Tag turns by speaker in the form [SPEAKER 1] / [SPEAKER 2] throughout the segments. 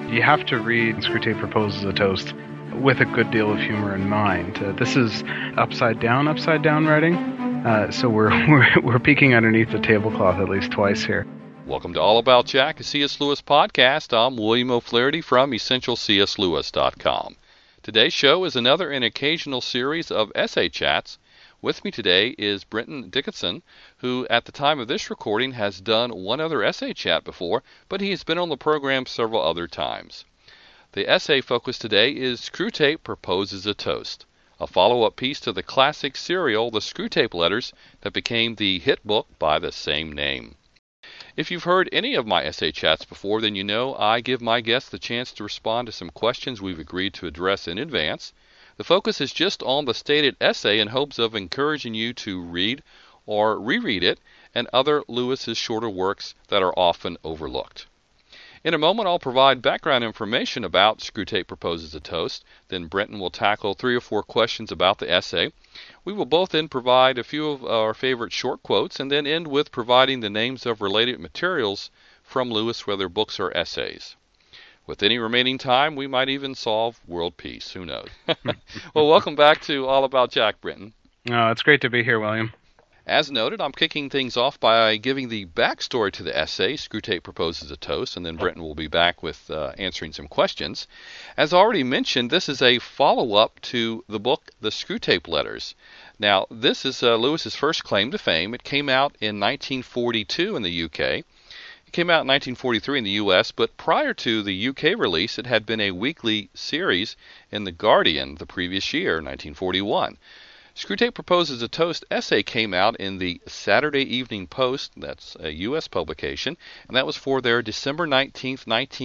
[SPEAKER 1] You have to read Screwtape Proposes a Toast with a good deal of humor in mind. This is upside down writing, so we're peeking underneath the tablecloth at least twice here.
[SPEAKER 2] Welcome to All About Jack, a C.S. Lewis podcast. I'm William O'Flaherty from EssentialCSLewis.com. Today's show is another in occasional series of essay chats. With me today is Brenton Dickinson, who at the time of this recording has done one other essay chat before, but he has been on the program several other times. The essay focus today is Screwtape Proposes a Toast, a follow-up piece to the classic serial, The Screwtape Letters, that became the hit book by the same name. If you've heard any of my essay chats before, then you know I give my guests the chance to respond to some questions we've agreed to address in advance. The focus is just on the stated essay in hopes of encouraging you to read or reread it and other Lewis's shorter works that are often overlooked. In a moment, I'll provide background information about Screwtape Proposes a Toast. Then Brenton will tackle 3 or 4 questions about the essay. We will both then provide a few of our favorite short quotes and then end with providing the names of related materials from Lewis, whether books or essays. With any remaining time, we might even solve world peace. Who knows? Well, welcome back to All About Jack, Brenton.
[SPEAKER 1] Oh, it's great to be here, William.
[SPEAKER 2] As noted, I'm kicking things off by giving the backstory to the essay, Screwtape Proposes a Toast, and then Brenton will be back with answering some questions. As already mentioned, this is a follow-up to the book, The Screwtape Letters. Now, this is Lewis's first claim to fame. It came out in 1942 in the UK. It came out in 1943 in the U.S., but prior to the U.K. release, it had been a weekly series in The Guardian the previous year, 1941. Screwtape Proposes a Toast essay came out in the Saturday Evening Post, that's a U.S. publication, and that was for their December 19,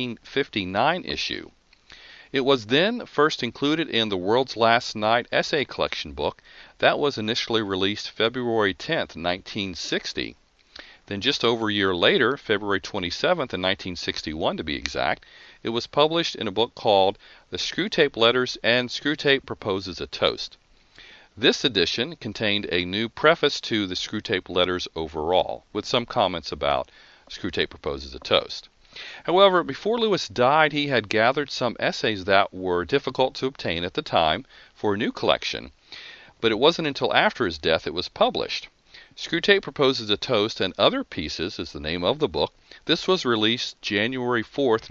[SPEAKER 2] 1959 issue. It was then first included in the World's Last Night essay collection book. That was initially released February 10, 1960. Then just over a year later, February 27th, in 1961 to be exact, it was published in a book called The Screwtape Letters and Screwtape Proposes a Toast. This edition contained a new preface to the Screwtape Letters overall, with some comments about Screwtape Proposes a Toast. However, before Lewis died, he had gathered some essays that were difficult to obtain at the time for a new collection, but it wasn't until after his death it was published. Screwtape Proposes a Toast and Other Pieces is the name of the book. This was released January 4th,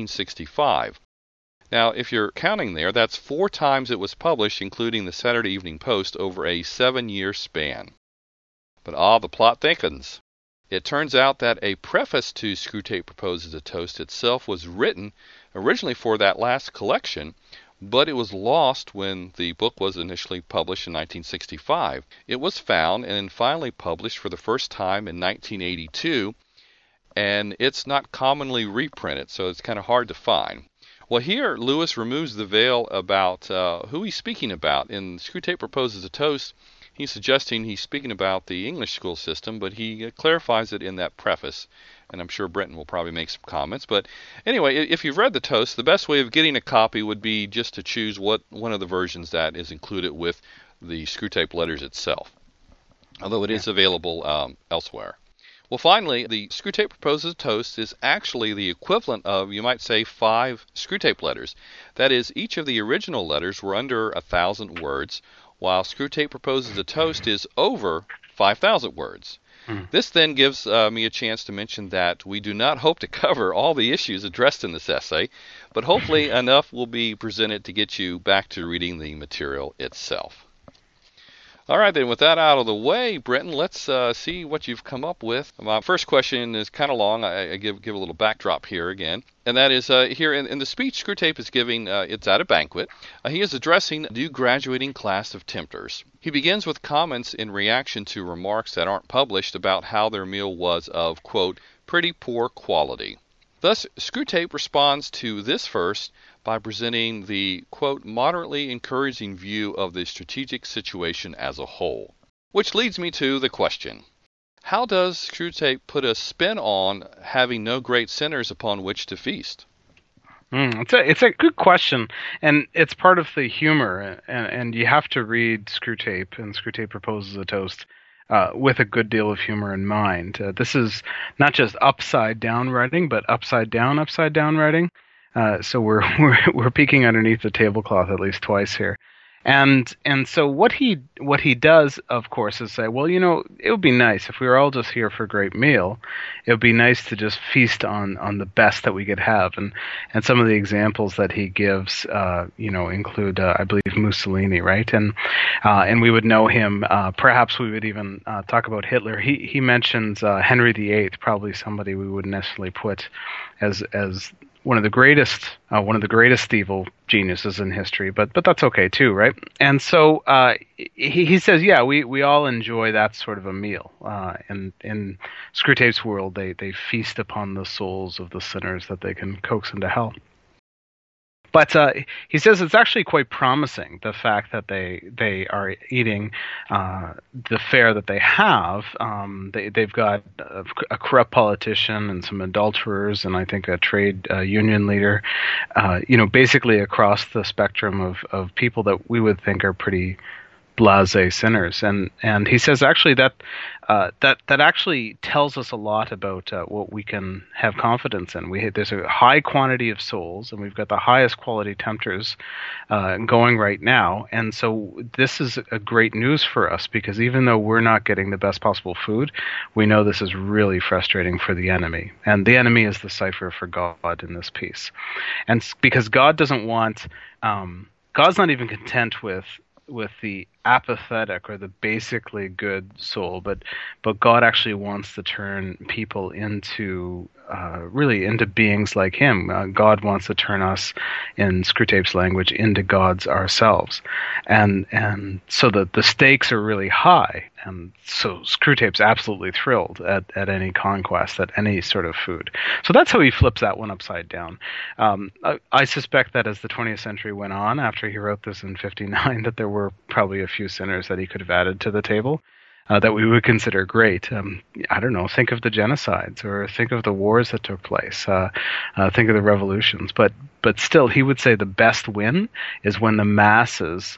[SPEAKER 2] 1965. Now, if you're counting there, that's 4 times it was published, including the Saturday Evening Post, over a 7-year span. But the plot thickens. It turns out that a preface to Screwtape Proposes a Toast itself was written originally for that last collection, but it was lost when the book was initially published in 1965. It was found and finally published for the first time in 1982, and it's not commonly reprinted, so it's kind of hard to find. Well, here Lewis removes the veil about who he's speaking about. In Screwtape Proposes a Toast, he's suggesting he's speaking about the English school system, but he clarifies it in that preface. And I'm sure Brenton will probably make some comments. But anyway, if you've read the toast, the best way of getting a copy would be just to choose one of the versions that is included with the Screwtape Letters itself, although it is available elsewhere. Well, finally, the Screwtape Proposes a Toast is actually the equivalent of, you might say, 5 Screwtape Letters. That is, each of the original letters were under 1,000 words, while Screwtape Proposes a Toast is over 5,000 words. This then gives me a chance to mention that we do not hope to cover all the issues addressed in this essay, but hopefully enough will be presented to get you back to reading the material itself. All right, then, with that out of the way, Brenton, let's see what you've come up with. My first question is kind of long. I give a little backdrop here again, and that is here in the speech Screwtape is giving, it's at a banquet. He is addressing a new graduating class of tempters. He begins with comments in reaction to remarks that aren't published about how their meal was of, quote, pretty poor quality. Thus, Screwtape responds to this first by presenting the, quote, moderately encouraging view of the strategic situation as a whole. Which leads me to the question, how does Screwtape put a spin on having no great sinners upon which to feast?
[SPEAKER 1] It's a good question, and it's part of the humor, and you have to read Screwtape and Screwtape Proposes a Toast with a good deal of humor in mind. This is not just upside down writing, but upside down writing. So we're peeking underneath the tablecloth at least twice here. And so what he does, of course, is say, well, it would be nice if we were all just here for a great meal. It would be nice to just feast on the best that we could have. And some of the examples that he gives, include, I believe, Mussolini, right? And we would know him. Perhaps we would even talk about Hitler. He mentions Henry VIII, probably somebody we wouldn't necessarily put as one of the greatest evil geniuses in history, but that's okay too, right? And so he says, yeah, we all enjoy that sort of a meal. And in Screwtape's world, they feast upon the souls of the sinners that they can coax into hell. But he says it's actually quite promising, the fact that they are eating the fare that they have. They've got a corrupt politician and some adulterers, and I think a trade union leader. Basically across the spectrum of people that we would think are pretty blasé sinners, and he says actually that actually tells us a lot about what we can have confidence in. There's a high quantity of souls, and we've got the highest quality tempters going right now, and so this is a great news for us, because even though we're not getting the best possible food, we know this is really frustrating for the enemy, and the enemy is the cipher for God in this piece, and because God doesn't want, God's not even content with the apathetic or the basically good soul, but God actually wants to turn people into really into beings like him. God wants to turn us, in Screwtape's language, into gods ourselves, and so the stakes are really high, and so Screwtape's absolutely thrilled at any conquest, at any sort of food. So that's how he flips that one upside down. I suspect that as the 20th century went on, after he wrote this in 1959, that there were probably a few sinners that he could have added to the table that we would consider great. I don't know, think of the genocides, or think of the wars that took place, think of the revolutions. But still, he would say the best win is when the masses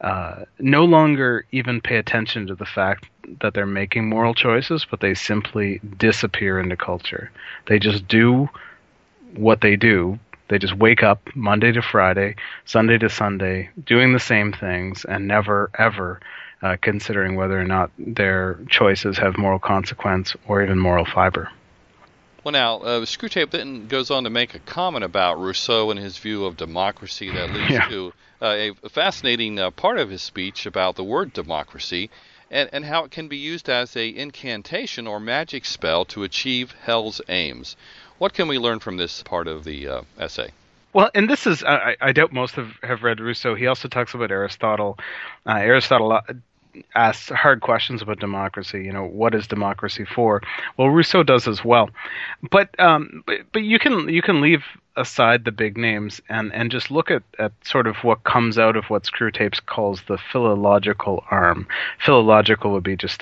[SPEAKER 1] no longer even pay attention to the fact that they're making moral choices, but they simply disappear into culture. They just do what they do. They just wake up Monday to Friday, Sunday to Sunday, doing the same things, and never, ever considering whether or not their choices have moral consequence or even moral fiber.
[SPEAKER 2] Well, now, Screwtape then goes on to make a comment about Rousseau and his view of democracy that leads to a fascinating part of his speech about the word democracy, and how it can be used as an incantation or magic spell to achieve hell's aims. What can we learn from this part of the essay?
[SPEAKER 1] Well, and this is, I doubt most have read Rousseau. He also talks about Aristotle. Aristotle asks hard questions about democracy. What is democracy for? Well, Rousseau does as well. But you can leave aside the big names and just look at sort of what comes out of what Screwtape calls the philological arm. Philological would be just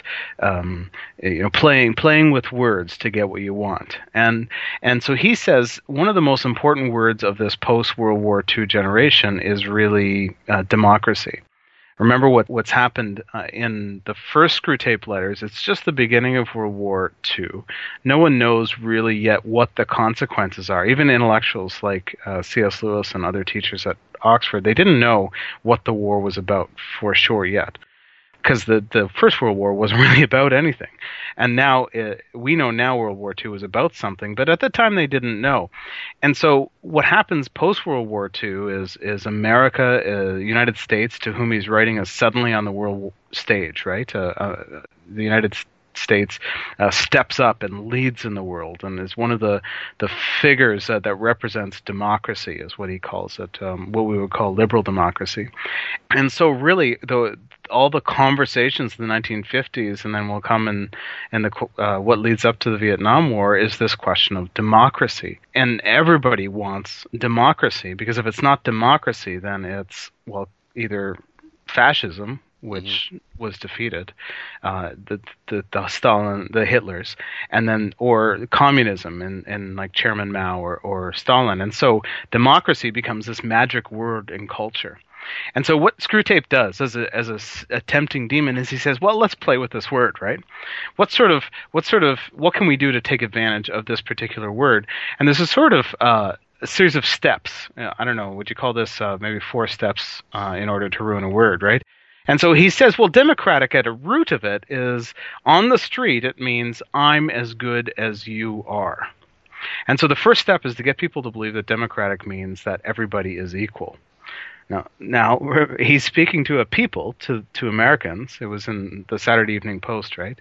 [SPEAKER 1] playing with words to get what you want. And so he says one of the most important words of this post-World War II generation is really democracy. Remember what's happened in the first Screwtape letters. It's just the beginning of World War II. No one knows really yet what the consequences are. Even intellectuals like C.S. Lewis and other teachers at Oxford, they didn't know what the war was about for sure yet, because the First World War wasn't really about anything. And now we know now World War II was about something, but at the time they didn't know. And so what happens post-World War II is America, United States, to whom he's writing, is suddenly on the world stage, right? The United States steps up and leads in the world, and is one of the figures that represents democracy, is what he calls it, what we would call liberal democracy. And so really, all the conversations in the 1950s, and then will come in the what leads up to the Vietnam War, is this question of democracy. And everybody wants democracy, because if it's not democracy, then it's, well, either fascism, which was defeated, the Stalin, the Hitlers, and then, or communism in like Chairman Mao or Stalin. And so democracy becomes this magic word in culture. And so what Screwtape does as a tempting demon is he says, well, let's play with this word, right? What can we do to take advantage of this particular word? And there's a sort of a series of steps. I don't know, would you call this maybe 4 steps in order to ruin a word, right? And so he says, well, democratic at a root of it is on the street, it means I'm as good as you are. And so the first step is to get people to believe that democratic means that everybody is equal. Now he's speaking to a people, to Americans. It was in the Saturday Evening Post, right?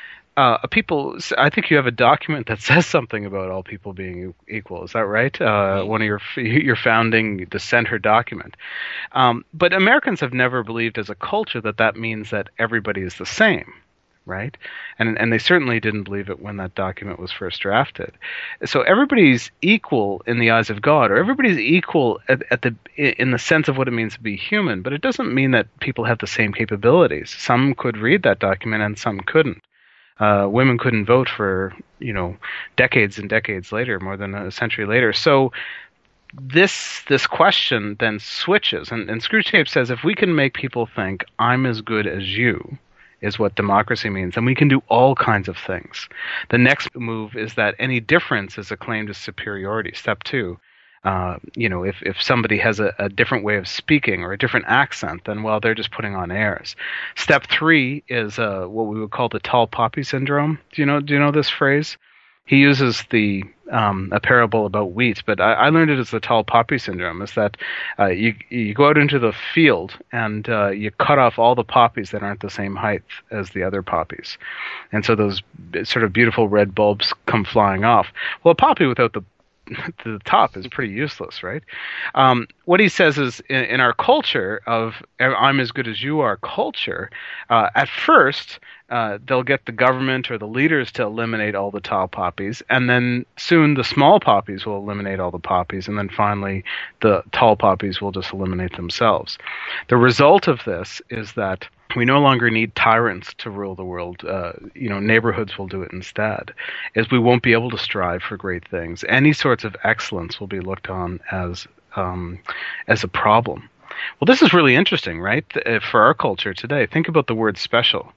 [SPEAKER 1] I think you have a document that says something about all people being equal. Is that right? One of your founding dissenter document. But Americans have never believed as a culture that means that everybody is the same, right? And they certainly didn't believe it when that document was first drafted. So everybody's equal in the eyes of God, or everybody's equal in the sense of what it means to be human. But it doesn't mean that people have the same capabilities. Some could read that document and some couldn't. Women couldn't vote for, decades and decades later, more than a century later. So this question then switches, and Screwtape says if we can make people think I'm as good as you is what democracy means, and we can do all kinds of things. The next move is that any difference is a claim to superiority. Step 2. If somebody has a different way of speaking or a different accent, then, well, they're just putting on airs. Step 3 is what we would call the tall poppy syndrome. Do you know this phrase? He uses a parable about wheat, but I learned it as the tall poppy syndrome. Is that you go out into the field and you cut off all the poppies that aren't the same height as the other poppies, and so those sort of beautiful red bulbs come flying off. Well, a poppy without the top is pretty useless, right? What he says is in our culture of I'm as good as you are culture, at first they'll get the government or the leaders to eliminate all the tall poppies, and then soon the small poppies will eliminate all the poppies, and then finally the tall poppies will just eliminate themselves. The result of this is that we no longer need tyrants to rule the world. Neighborhoods will do it instead. Is we won't be able to strive for great things. Any sorts of excellence will be looked on as a problem. Well, this is really interesting, right? For our culture today, think about the word special.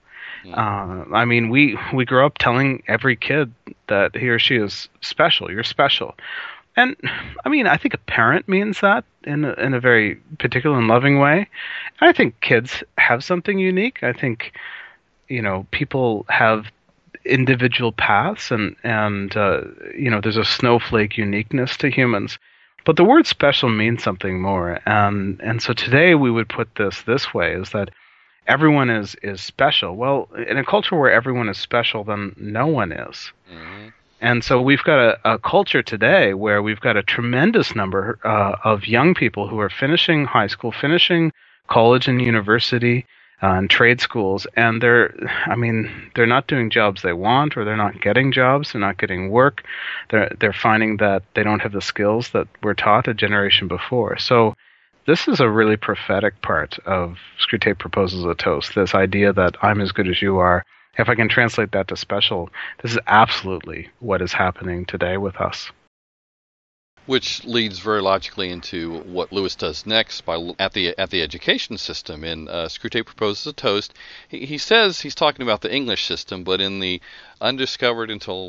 [SPEAKER 1] We grow up telling every kid that he or she is special. You're special. And I think a parent means that in a very particular and loving way. I think kids have something unique. I think, people have individual paths and there's a snowflake uniqueness to humans. But the word special means something more. And so today we would put this way, is that everyone is special. Well, in a culture where everyone is special, then no one is. Mm-hmm. And so we've got a culture today where we've got a tremendous number of young people who are finishing high school, finishing college and university and trade schools, and they're not doing jobs they want, or they're not getting jobs, they're not getting work. They're finding that they don't have the skills that were taught a generation before. So this is a really prophetic part of Screwtape Proposes a Toast, this idea that I'm as good as you are. If I can translate that to special, this is absolutely what is happening today with us.
[SPEAKER 2] Which leads very logically into what Lewis does next at the education system. In Screwtape Proposes a Toast, he says he's talking about the English system, but in the undiscovered until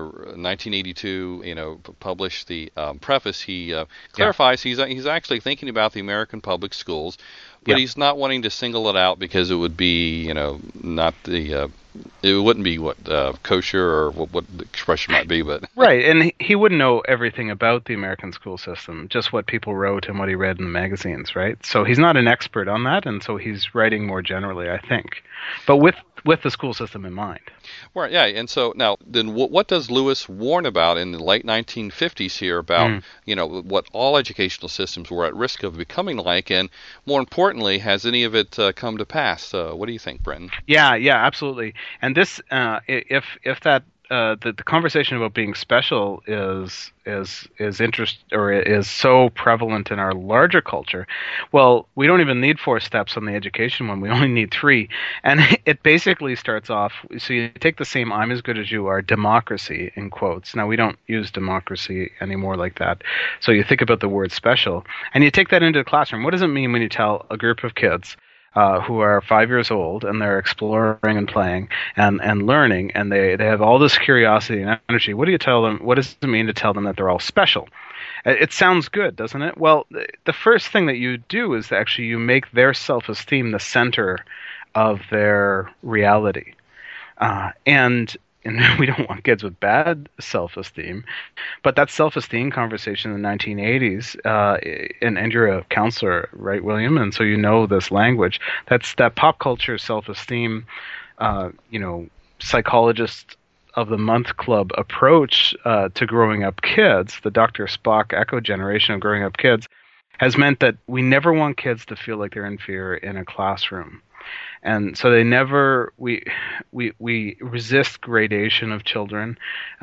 [SPEAKER 2] 1982 published the preface, he clarifies he's actually thinking about the American public schools, but he's not wanting to single it out because it would be not the it wouldn't be what kosher or what the expression might be, but
[SPEAKER 1] right. And he wouldn't know everything about the American school system, just what people wrote and what he read in the magazines, right? So he's not an expert on that, and so he's writing more generally, I think, but with the school system in mind.
[SPEAKER 2] Right, yeah. And so now, then, what does Lewis warn about in the late 1950s here about what all educational systems were at risk of becoming like, and more importantly, has any of it come to pass? What do you think, Brenton?
[SPEAKER 1] Yeah, absolutely. And this, if that the conversation about being special is so prevalent in our larger culture, well, we don't even need 4 steps on the education one. We only need 3, and it basically starts off. So you take the same "I'm as good as you are" democracy in quotes. Now we don't use democracy anymore like that. So you think about the word special, and you take that into the classroom. What does it mean when you tell a group of kids who are 5 years old, and they're exploring and playing and learning, and they have all this curiosity and energy. What do you tell them? What does it mean to tell them that they're all special? It sounds good, doesn't it? Well, the first thing that you do is actually you make their self-esteem the center of their reality. And we don't want kids with bad self-esteem, but that self-esteem conversation in the 1980s, and you're a counselor, right, William? And so you know this language. That's that pop culture self-esteem, psychologist of the month club approach to growing up kids, the Dr. Spock echo generation of growing up kids, has meant that we never want kids to feel like they're inferior in a classroom. And so they never we resist gradation of children.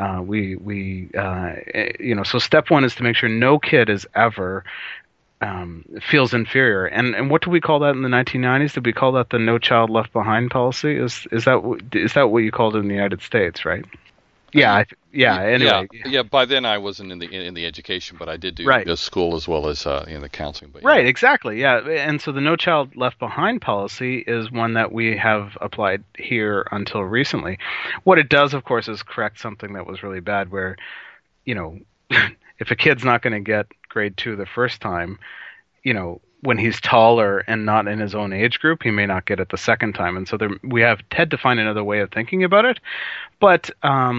[SPEAKER 1] So step one is to make sure no kid is ever feels inferior. And what do we call that in the 1990s? Did we call that the No Child Left Behind policy? Is that what you called it in the United States, right? Yeah, Anyway,
[SPEAKER 2] yeah. By then, I wasn't in the education, but I did do the school as well as in the counseling. But,
[SPEAKER 1] Right, exactly. Yeah, and so the No Child Left Behind policy is one that we have applied here until recently. What it does, of course, is correct something that was really bad. Where, if a kid's not going to get grade 2 the first time, when he's taller and not in his own age group, he may not get it the second time. And so we have had to find another way of thinking about it. But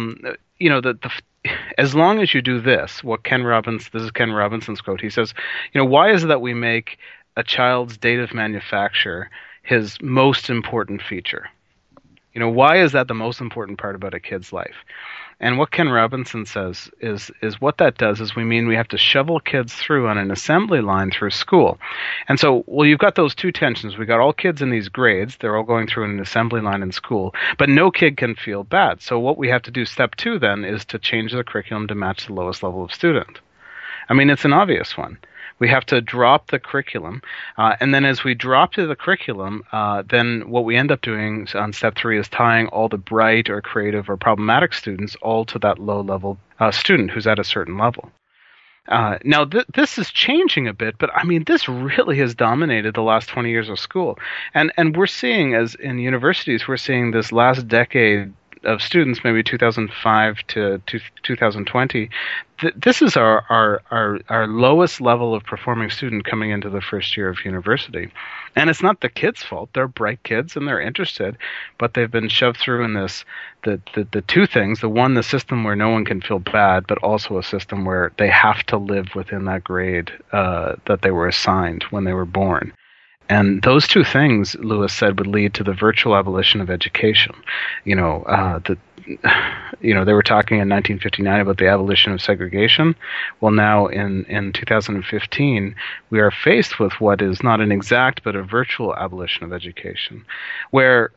[SPEAKER 1] as long as you do this, this is Ken Robinson's quote. He says, why is it that we make a child's date of manufacture his most important feature? Why is that the most important part about a kid's life? And what Ken Robinson says is what that does is we have to shovel kids through on an assembly line through school. And so, you've got those two tensions. We got all kids in these grades. They're all going through an assembly line in school, but no kid can feel bad. So what we have to do, step 2 then, is to change the curriculum to match the lowest level of student. I mean, it's an obvious one. We have to drop the curriculum, and then as we drop to the curriculum, then what we end up doing on step 3 is tying all the bright or creative or problematic students all to that low-level student who's at a certain level. Now, this is changing a bit, but I mean, this really has dominated the last 20 years of school. And we're seeing, as in universities, we're seeing this last decade of students, maybe 2005 to 2020, this is our lowest level of performing student coming into the first year of university. And it's not the kids' fault. They're bright kids and they're interested, but they've been shoved through in this, the two things, the system where no one can feel bad, but also a system where they have to live within that grade that they were assigned when they were born. And those two things, Lewis said, would lead to the virtual abolition of education. They were talking in 1959 about the abolition of segregation. Well, now in 2015, we are faced with what is not an exact but a virtual abolition of education, where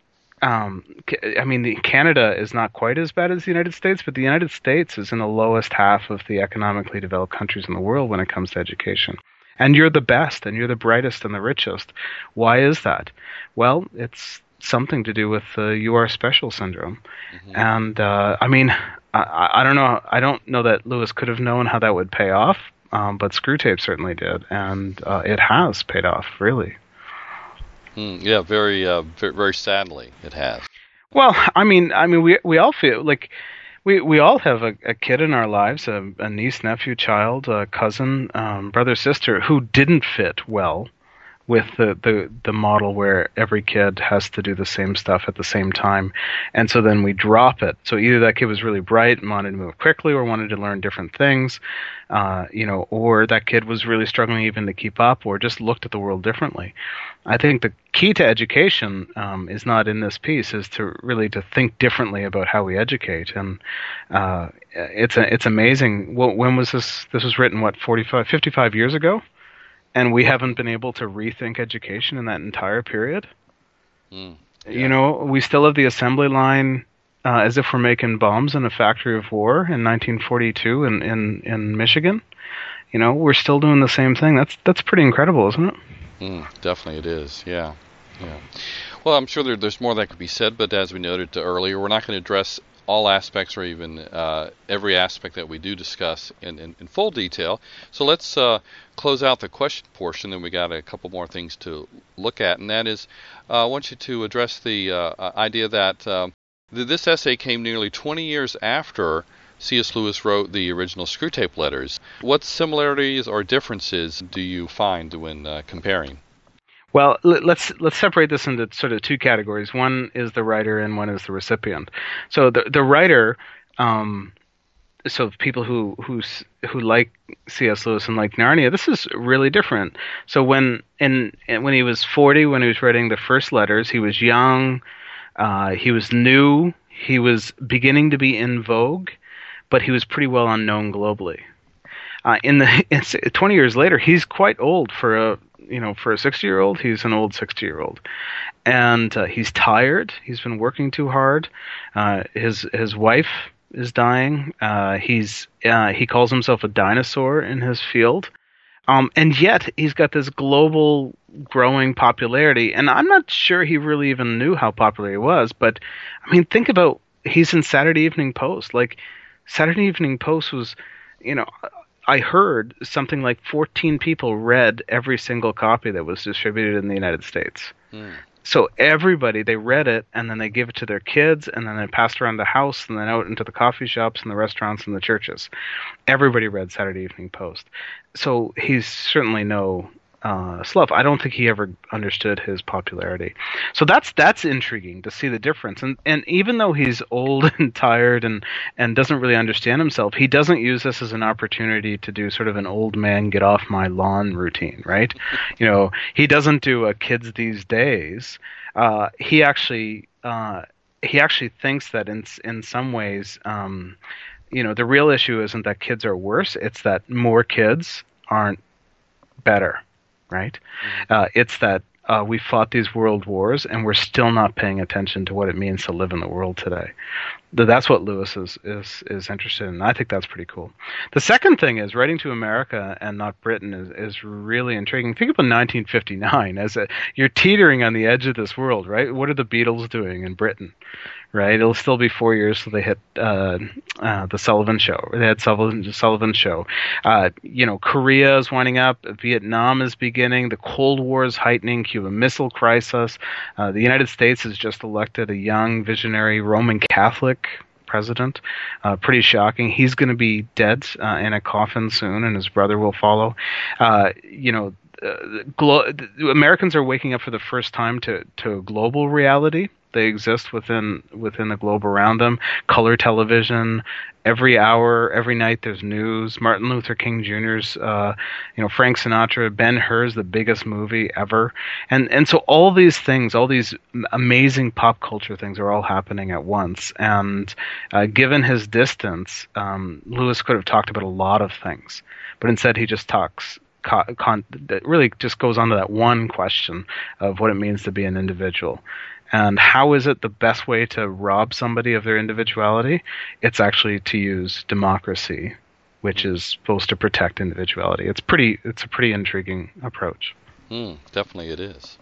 [SPEAKER 1] Canada is not quite as bad as the United States, but the United States is in the lowest half of the economically developed countries in the world when it comes to education. And you're the best, and you're the brightest and the richest. Why is that? Well, it's something to do with the "you are special" syndrome. Mm-hmm. And I don't know. I don't know that Lewis could have known how that would pay off, but Screwtape certainly did, and it has paid off, really.
[SPEAKER 2] Yeah, very, very sadly, it has.
[SPEAKER 1] Well, we all feel like. We all have a kid in our lives, a niece, nephew, child, a cousin, brother, sister, who didn't fit well with the model where every kid has to do the same stuff at the same time. And so then we drop it. So either that kid was really bright and wanted to move quickly or wanted to learn different things, or that kid was really struggling even to keep up or just looked at the world differently. I think the key to education is not in this piece, is to think differently about how we educate. And it's amazing. When was this? This was written, 55 years ago? And we haven't been able to rethink education in that entire period. Yeah. We still have the assembly line as if we're making bombs in a factory of war in 1942 in Michigan. We're still doing the same thing. That's pretty incredible, isn't it?
[SPEAKER 2] Definitely it is, yeah. Well, I'm sure there's more that could be said, but as we noted earlier, we're not going to address all aspects, or even every aspect that we do discuss in full detail. So let's close out the question portion. Then we got a couple more things to look at, and that is, I want you to address the idea that this essay came nearly 20 years after C.S. Lewis wrote the original Screwtape Letters. What similarities or differences do you find when comparing?
[SPEAKER 1] Well, let's separate this into sort of two categories. One is the writer, and one is the recipient. So the writer, so people who like C.S. Lewis and like Narnia, this is really different. So when he was 40, when he was writing the first letters, he was young, he was new, he was beginning to be in vogue, but he was pretty well unknown globally. 20 years later, he's quite old for a 60-year-old. He's an old 60-year-old, and he's tired. He's been working too hard. His wife is dying. He calls himself a dinosaur in his field, and yet he's got this global growing popularity. And I'm not sure he really even knew how popular he was. But I mean, think about, he's in Saturday Evening Post. Like, Saturday Evening Post was, I heard something like 14 people read every single copy that was distributed in the United States. So everybody, they read it, and then they gave it to their kids, and then they passed around the house, and then out into the coffee shops and the restaurants and the churches. Everybody read Saturday Evening Post. So he's certainly no slough. I don't think he ever understood his popularity. So that's intriguing to see the difference. And even though he's old and tired and doesn't really understand himself, he doesn't use this as an opportunity to do sort of an old man get off my lawn routine, right? He doesn't do a kids these days. He actually thinks that in some ways, the real issue isn't that kids are worse; it's that more kids aren't better. Right? It's that we fought these world wars, and we're still not paying attention to what it means to live in the world today. That's what Lewis is interested in. I think that's pretty cool. The second thing is, writing to America and not Britain is really intriguing. Think about 1959 you're teetering on the edge of this world, right? What are the Beatles doing in Britain? Right, it'll still be 4 years till they hit the Sullivan Show. They had Sullivan Show. Korea is winding up. Vietnam is beginning. The Cold War is heightening. Cuban Missile Crisis. The United States has just elected a young, visionary Roman Catholic president. Pretty shocking. He's going to be dead in a coffin soon, and his brother will follow. Americans are waking up for the first time to a global reality. They exist within the globe around them. Color television, every hour, every night there's news. Martin Luther King Jr.'s, Frank Sinatra, Ben-Hur's the biggest movie ever. And so all these things, all these amazing pop culture things are all happening at once. And given his distance, Lewis could have talked about a lot of things. But instead he just talks that really just goes on to that one question of what it means to be an individual. And how is it the best way to rob somebody of their individuality? It's actually to use democracy, which is supposed to protect individuality. It's a pretty intriguing approach.
[SPEAKER 2] Definitely it is.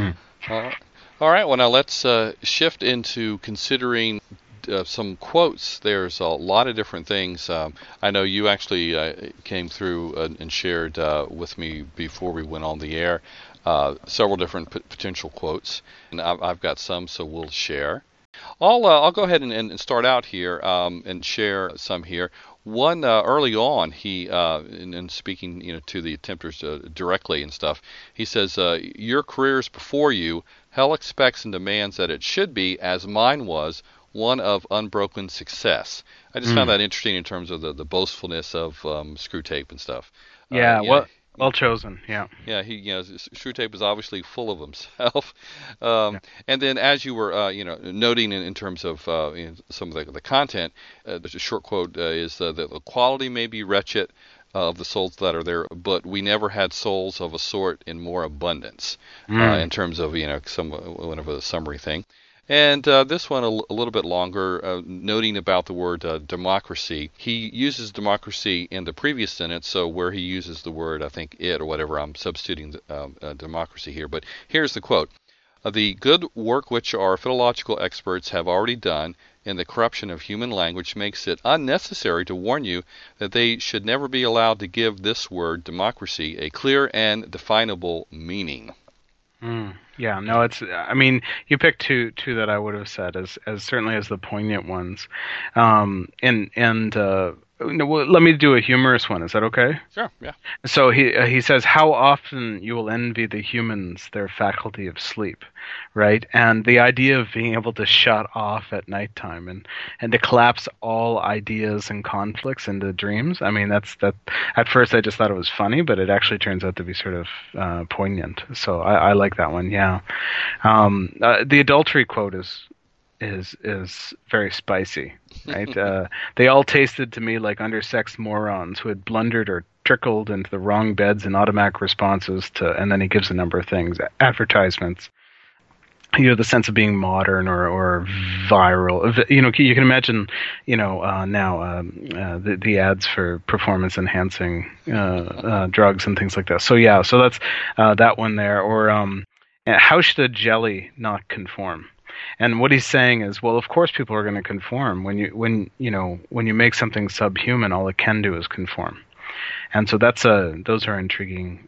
[SPEAKER 2] All right. Well, now let's shift into considering some quotes. There's a lot of different things. I know you actually came through and shared with me before we went on the air several different potential quotes, and I've got some, so we'll share. I'll go ahead and start out here and share some here. One early on, he in speaking to the tempters directly and stuff, he says, "Your career's before you. Hell expects and demands that it should be, as mine was, one of unbroken success." I just found that interesting in terms of the boastfulness of Screwtape and stuff.
[SPEAKER 1] Well chosen, yeah.
[SPEAKER 2] Yeah, Screwtape is obviously full of himself. And then, as you were, noting in terms of some of the content, there's a short quote is that the quality may be wretched of the souls that are there, but we never had souls of a sort in more abundance. In terms of one of a summary thing. And this one a little bit longer, noting about the word democracy. He uses democracy in the previous sentence, so where he uses the word, I think, it or whatever, I'm substituting democracy here. But here's the quote. The good work which our philological experts have already done in the corruption of human language makes it unnecessary to warn you that they should never be allowed to give this word, democracy, a clear and definable meaning.
[SPEAKER 1] Yeah, no, it's. I mean, you picked two that I would have said as certainly as the poignant ones, no, well, let me do a humorous one. Is that okay?
[SPEAKER 2] Sure, yeah.
[SPEAKER 1] So he says, "How often you will envy the humans their faculty of sleep," right? And the idea of being able to shut off at nighttime and to collapse all ideas and conflicts into dreams. I mean, that's that. At first, I just thought it was funny, but it actually turns out to be sort of poignant. So I like that one. Yeah, the adultery quote is very spicy, right? They all tasted to me like undersexed morons who had blundered or trickled into the wrong beds and automatic responses to, and then he gives a number of things, advertisements. The sense of being modern or viral. You can imagine, now the ads for performance enhancing drugs and things like that. So yeah, so that's that one there. Or how should a jelly not conform? And what he's saying is, well, of course people are going to conform. When you make something subhuman, all it can do is conform. And so those are intriguing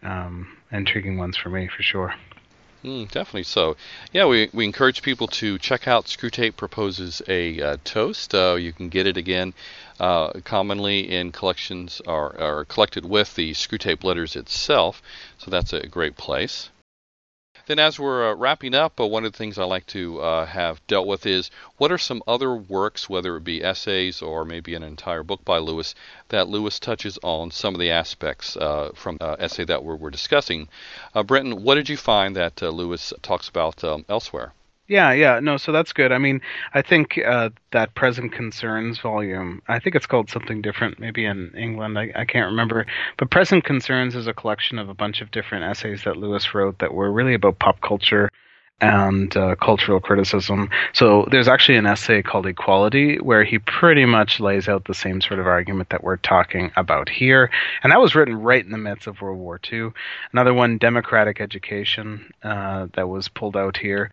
[SPEAKER 1] ones for me, for sure.
[SPEAKER 2] Definitely so. Yeah, we encourage people to check out Screwtape Proposes a Toast. You can get it again commonly in collections or collected with the Screwtape letters itself. So that's a great place. Then as we're wrapping up, one of the things I like to have dealt with is what are some other works, whether it be essays or maybe an entire book by Lewis, that Lewis touches on some of the aspects from essay that we're discussing. Brenton, what did you find that Lewis talks about elsewhere?
[SPEAKER 1] Yeah, no, so that's good. I mean, I think that Present Concerns volume, I think it's called something different, maybe in England, I can't remember. But Present Concerns is a collection of a bunch of different essays that Lewis wrote that were really about pop culture and cultural criticism. So there's actually an essay called Equality where he pretty much lays out the same sort of argument that we're talking about here. And that was written right in the midst of World War II. Another one, Democratic Education, that was pulled out here.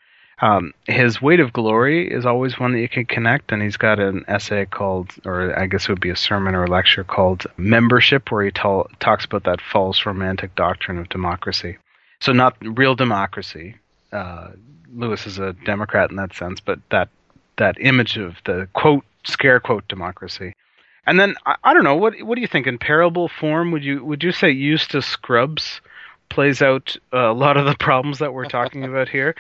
[SPEAKER 1] His Weight of Glory is always one that you can connect, and he's got an essay called, or I guess it would be a sermon or a lecture called Membership, where he talks about that false romantic doctrine of democracy. So not real democracy. Lewis is a Democrat in that sense, but that image of the quote, scare quote democracy. And then I don't know, what do you think in parable form? Would you say Eustace Scruggs plays out a lot of the problems that we're talking about here?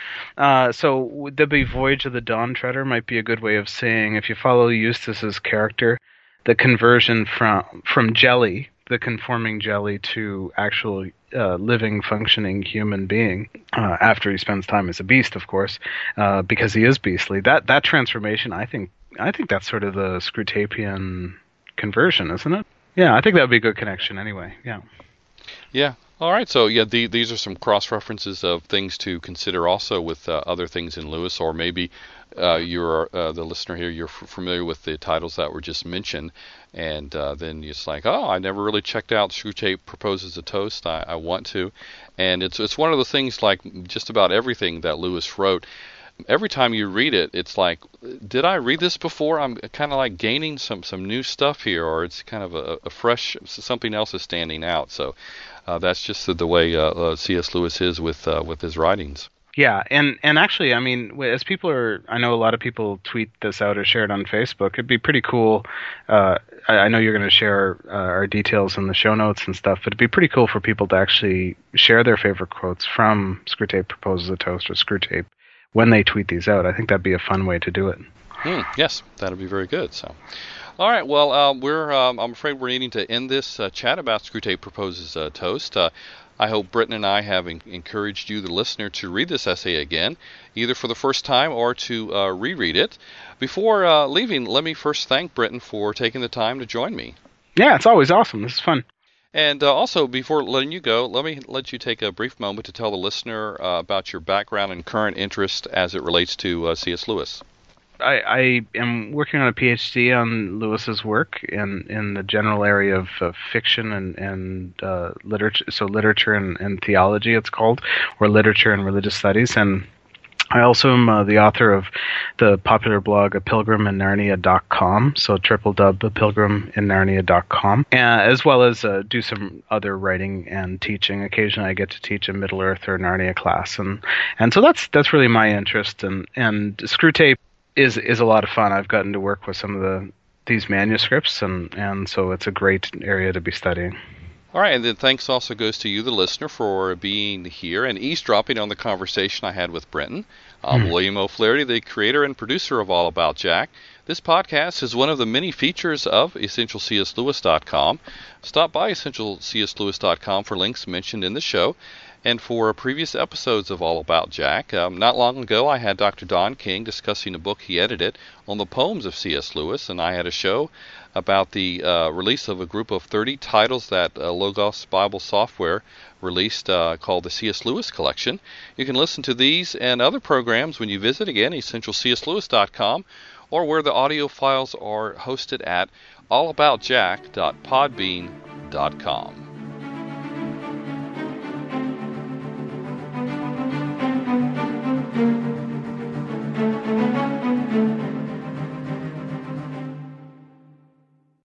[SPEAKER 1] So would there be Voyage of the Dawn Treader might be a good way of saying, if you follow Eustace's character, the conversion from jelly, the conforming jelly, to actual living, functioning human being after he spends time as a beast, of course, because he is beastly. That transformation, I think that's sort of the Screwtapian conversion, isn't it? Yeah, I think that would be a good connection anyway. Yeah.
[SPEAKER 2] Yeah. All right. So yeah, these are some cross references of things to consider also with other things in Lewis, or maybe you're the listener here. You're familiar with the titles that were just mentioned, and then it's like, oh, I never really checked out Screwtape Proposes a Toast. I want to, and it's one of the things, like just about everything that Lewis wrote. Every time you read it, it's like, did I read this before? I'm kind of like gaining some new stuff here, or it's kind of a fresh, something else is standing out. So that's just the way C.S. Lewis is with his writings.
[SPEAKER 1] Yeah, and actually, I mean, as I know a lot of people tweet this out or share it on Facebook. It'd be pretty cool. I know you're going to share our details in the show notes and stuff, but it'd be pretty cool for people to actually share their favorite quotes from Screwtape Proposes a Toast or Screwtape when they tweet these out. I think that'd be a fun way to do it.
[SPEAKER 2] Yes, that'd be very good. So, all right. Well, I'm afraid we're needing to end this chat about Screwtape Proposes a Toast. I hope Britton and I have encouraged you, the listener, to read this essay again, either for the first time or to reread it. Before leaving, let me first thank Britton for taking the time to join me.
[SPEAKER 1] Yeah, it's always awesome. This is fun.
[SPEAKER 2] And also, before letting you go, let me let you take a brief moment to tell the listener about your background and current interest as it relates to C.S. Lewis.
[SPEAKER 1] I am working on a PhD on Lewis's work in the general area of fiction and literature. So literature and theology, it's called, or literature and religious studies. And I also am the author of the popular blog apilgriminnarnia.com, so www.apilgriminnarnia.com, as well as do some other writing and teaching. Occasionally I get to teach a Middle-earth or Narnia class, and so that's really my interest, and Screwtape is a lot of fun. I've gotten to work with some of these manuscripts, and so it's a great area to be studying.
[SPEAKER 2] All right, and then thanks also goes to you, the listener, for being here and eavesdropping on the conversation I had with Brenton. I'm William O'Flaherty, the creator and producer of All About Jack. This podcast is one of the many features of EssentialCSLewis.com. Stop by EssentialCSLewis.com for links mentioned in the show and for previous episodes of All About Jack. Not long ago, I had Dr. Don King discussing a book he edited on the poems of C.S. Lewis, and I had a show about the release of a group of 30 titles that Logos Bible Software released called the C.S. Lewis Collection. You can listen to these and other programs when you visit, again, EssentialCSLewis.com, or where the audio files are hosted at allaboutjack.podbean.com.